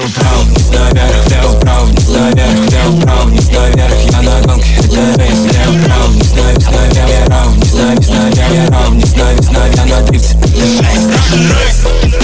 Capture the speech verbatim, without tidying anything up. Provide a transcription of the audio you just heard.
влево-вправо, вниз наверх, влево-вправо, вниз наверх, влево-вправо, вниз наверх. Я на гонке, это рейс. Влево-вправо, вниз наверх, наверх, вниз наверх, вниз наверх, вниз наверх, я на дрифте. Это рейс, рейс.